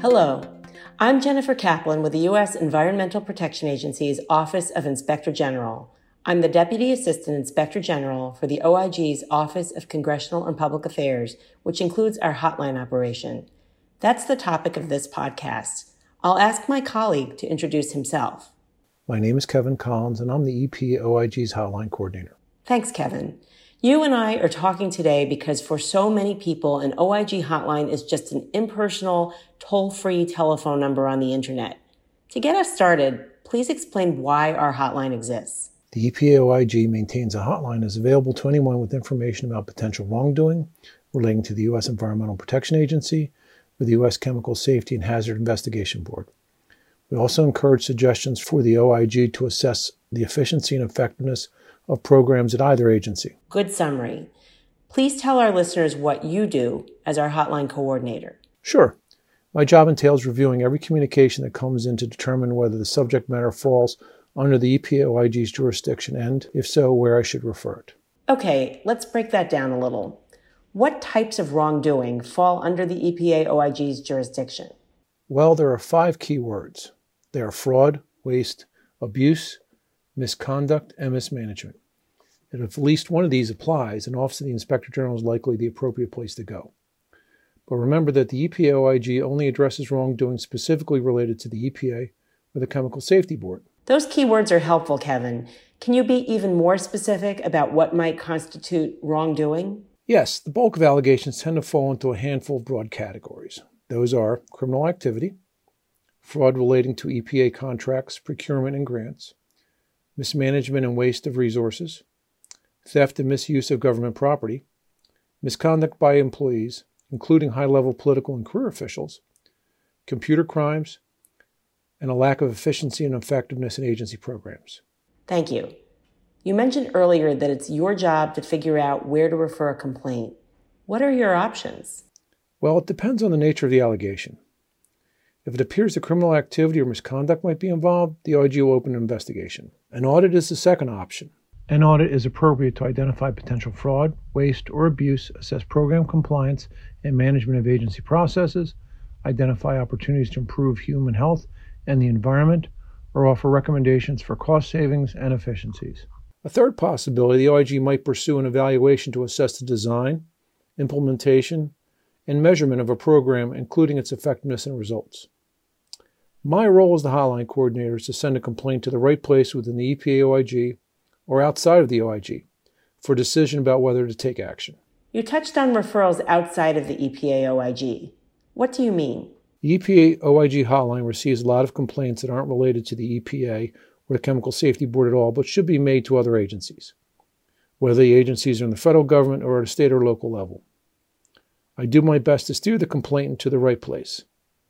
Hello, I'm Jennifer Kaplan with the U.S. Environmental Protection Agency's Office of Inspector General. I'm the Deputy Assistant Inspector General for the OIG's Office of Congressional and Public Affairs, which includes our hotline operation. That's the topic of this podcast. I'll ask my colleague to introduce himself. My name is Kevin Collins, and I'm the EPA OIG's Hotline Coordinator. Thanks, Kevin. You and I are talking today because for so many people, an OIG hotline is just an impersonal, toll-free telephone number on the internet. To get us started, please explain why our hotline exists. The EPA OIG maintains a hotline that's available to anyone with information about potential wrongdoing relating to the U.S. Environmental Protection Agency or the U.S. Chemical Safety and Hazard Investigation Board. We also encourage suggestions for the OIG to assess the efficiency and effectiveness of programs at either agency. Good summary. Please tell our listeners what you do as our hotline coordinator. Sure. My job entails reviewing every communication that comes in to determine whether the subject matter falls under the EPA OIG's jurisdiction and, if so, where I should refer it. Okay, let's break that down a little. What types of wrongdoing fall under the EPA OIG's jurisdiction? Well, there are 5 key words. They are fraud, waste, abuse, misconduct, and mismanagement. And if at least one of these applies, an Office of the Inspector General is likely the appropriate place to go. But remember that the EPA OIG only addresses wrongdoing specifically related to the EPA or the Chemical Safety Board. Those keywords are helpful, Kevin. Can you be even more specific about what might constitute wrongdoing? Yes, the bulk of allegations tend to fall into a handful of broad categories. Those are criminal activity, fraud relating to EPA contracts, procurement, and grants, mismanagement and waste of resources, theft and misuse of government property, misconduct by employees, including high-level political and career officials, computer crimes, and a lack of efficiency and effectiveness in agency programs. Thank you. You mentioned earlier that it's your job to figure out where to refer a complaint. What are your options? Well, it depends on the nature of the allegation. If it appears that criminal activity or misconduct might be involved, the OIG will open an investigation. An audit is the second option. An audit is appropriate to identify potential fraud, waste, or abuse, assess program compliance and management of agency processes, identify opportunities to improve human health and the environment, or offer recommendations for cost savings and efficiencies. A third possibility, the OIG might pursue an evaluation to assess the design, implementation, and measurement of a program, including its effectiveness and results. My role as the hotline coordinator is to send a complaint to the right place within the EPA OIG or outside of the OIG for a decision about whether to take action. You touched on referrals outside of the EPA OIG. What do you mean? The EPA OIG hotline receives a lot of complaints that aren't related to the EPA or the Chemical Safety Board at all, but should be made to other agencies, whether the agencies are in the federal government or at a state or local level. I do my best to steer the complainant to the right place.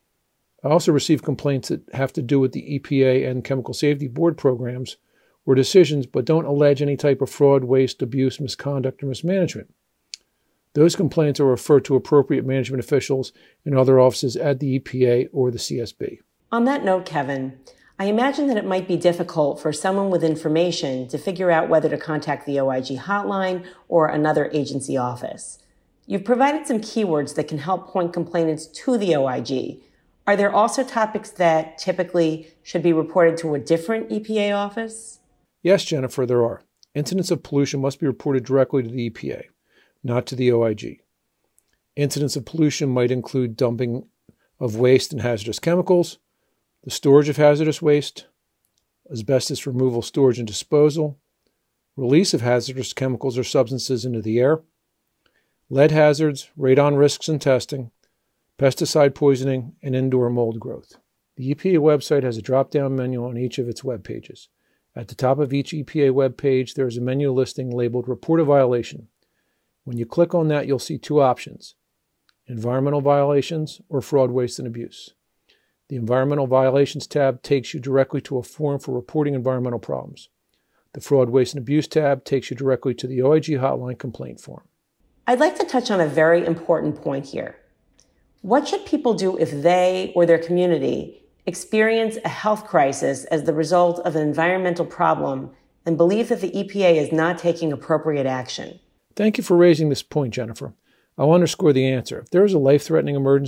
I also receive complaints that have to do with the EPA and Chemical Safety Board programs or decisions, but don't allege any type of fraud, waste, abuse, misconduct, or mismanagement. Those complaints are referred to appropriate management officials in other offices at the EPA or the CSB. On that note, Kevin, I imagine that it might be difficult for someone with information to figure out whether to contact the OIG hotline or another agency office. You've provided some keywords that can help point complainants to the OIG. Are there also topics that typically should be reported to a different EPA office? Yes, Jennifer, there are. Incidents of pollution must be reported directly to the EPA, not to the OIG. Incidents of pollution might include dumping of waste and hazardous chemicals, the storage of hazardous waste, asbestos removal, storage, and disposal, release of hazardous chemicals or substances into the air, lead hazards, radon risks and testing, pesticide poisoning, and indoor mold growth. The EPA website has a drop-down menu on each of its web pages. At the top of each EPA web page, there is a menu listing labeled Report a Violation. When you click on that, you'll see 2 options: Environmental Violations or Fraud, Waste, and Abuse. The Environmental Violations tab takes you directly to a form for reporting environmental problems. The Fraud, Waste, and Abuse tab takes you directly to the OIG hotline complaint form. I'd like to touch on a very important point here. What should people do if they or their community experience a health crisis as the result of an environmental problem and believe that the EPA is not taking appropriate action? Thank you for raising this point, Jennifer. I'll underscore the answer. If there is a life-threatening emergency,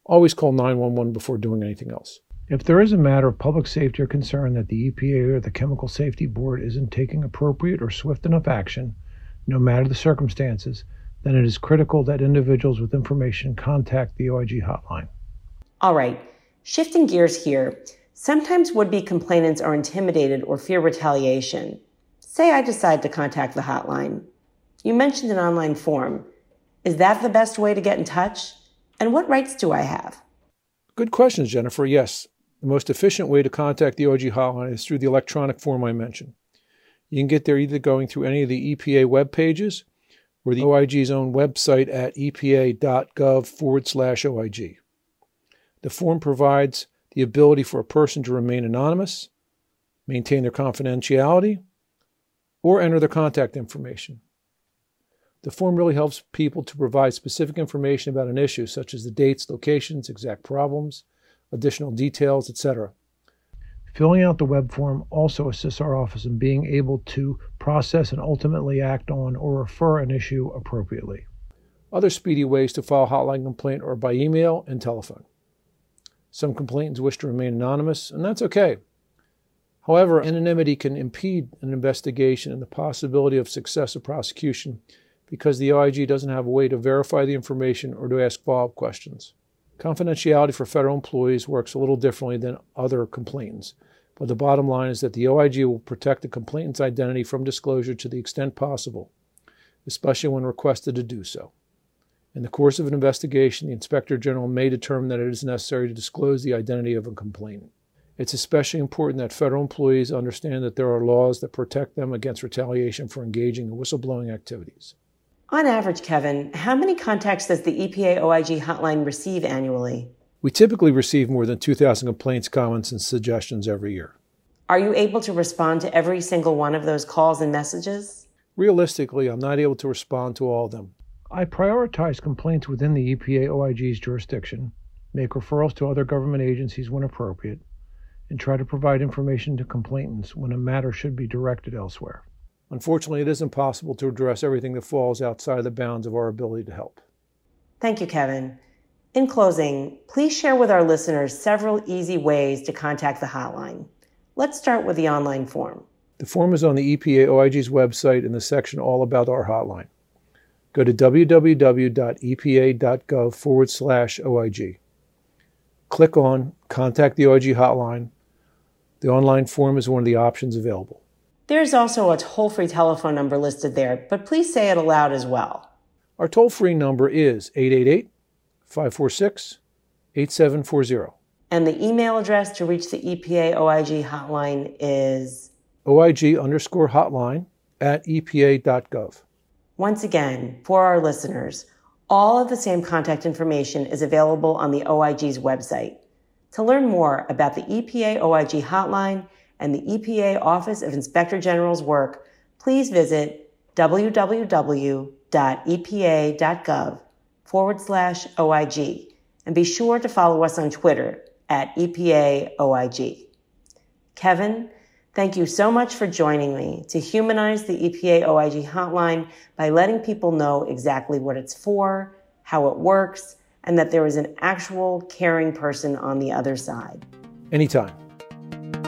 Always call 911 before doing anything else. If there is a matter of public safety or concern that the EPA or the Chemical Safety Board isn't taking appropriate or swift enough action, no matter the circumstances, then it is critical that individuals with information contact the OIG hotline. All right, shifting gears here. Sometimes would-be complainants are intimidated or fear retaliation. Say I decide to contact the hotline. You mentioned an online form. Is that the best way to get in touch? And what rights do I have? Good questions, Jennifer. Yes, the most efficient way to contact the OIG hotline is through the electronic form I mentioned. You can get there either going through any of the EPA web pages or the OIG's own website at epa.gov/OIG. The form provides the ability for a person to remain anonymous, maintain their confidentiality, or enter their contact information. The form really helps people to provide specific information about an issue, such as the dates, locations, exact problems, additional details, etc. Filling out the web form also assists our office in being able to process and ultimately act on or refer an issue appropriately. Other speedy ways to file a hotline complaint are by email and telephone. Some complainants wish to remain anonymous, and that's okay. However, anonymity can impede an investigation and the possibility of successful prosecution because the OIG doesn't have a way to verify the information or to ask follow-up questions. Confidentiality for federal employees works a little differently than other complainants, but the bottom line is that the OIG will protect the complainant's identity from disclosure to the extent possible, especially when requested to do so. In the course of an investigation, the Inspector General may determine that it is necessary to disclose the identity of a complainant. It's especially important that federal employees understand that there are laws that protect them against retaliation for engaging in whistleblowing activities. On average, Kevin, how many contacts does the EPA OIG hotline receive annually? We typically receive more than 2,000 complaints, comments, and suggestions every year. Are you able to respond to every single one of those calls and messages? Realistically, I'm not able to respond to all of them. I prioritize complaints within the EPA OIG's jurisdiction, make referrals to other government agencies when appropriate, and try to provide information to complainants when a matter should be directed elsewhere. Unfortunately, it is impossible to address everything that falls outside the bounds of our ability to help. Thank you, Kevin. In closing, please share with our listeners several easy ways to contact the hotline. Let's start with the online form. The form is on the EPA OIG's website in the section all about our hotline. Go to www.epa.gov/OIG. Click on Contact the OIG Hotline. The online form is one of the options available. There's also a toll-free telephone number listed there, but please say it aloud as well. Our toll-free number is 888-546-8740. And the email address to reach the EPA OIG hotline is OIG_hotline@epa.gov. Once again, for our listeners, all of the same contact information is available on the OIG's website. To learn more about the EPA OIG hotline and the EPA Office of Inspector General's work, please visit www.epa.gov/OIG and be sure to follow us on Twitter @EPA OIG. Kevin, thank you so much for joining me to humanize the EPA OIG hotline by letting people know exactly what it's for, how it works, and that there is an actual caring person on the other side. Anytime.